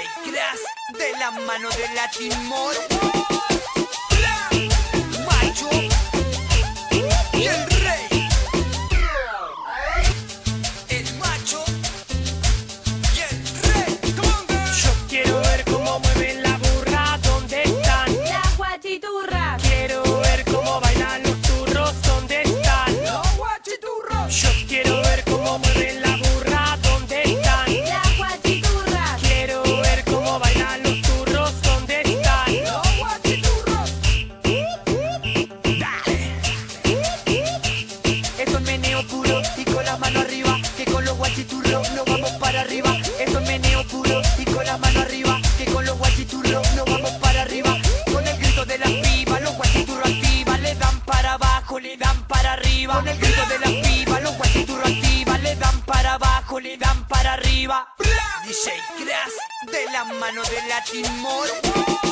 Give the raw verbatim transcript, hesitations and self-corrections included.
Crash de la mano de Latin Mode. Macho y el rey. El macho y el rey. Yo quiero ver cómo mueven la burra, ¿dónde están? Las guachiturras. Quiero ver cómo bailan los turros, ¿dónde están? Los guachiturros. Yo quiero ver cómo mueven la burra, ¿dónde están? Las guachiturras. Quiero ver cómo bailan los turros, ¿dónde están? Los guachiturros. Esto es meneo puro y con la mano arriba, que con los guachiturros nos vamos para arriba. Esto es meneo puro y con la mano arriba, que con los guachiturros nos vamos para arriba. Con el grito de las pibas, los guachiturros activas, le dan para abajo, le dan para arriba. Con el grito de las pibas, los guachiturros activas, le dan para abajo, le dan para arriba. D J Crash de la mano de Latin Mode.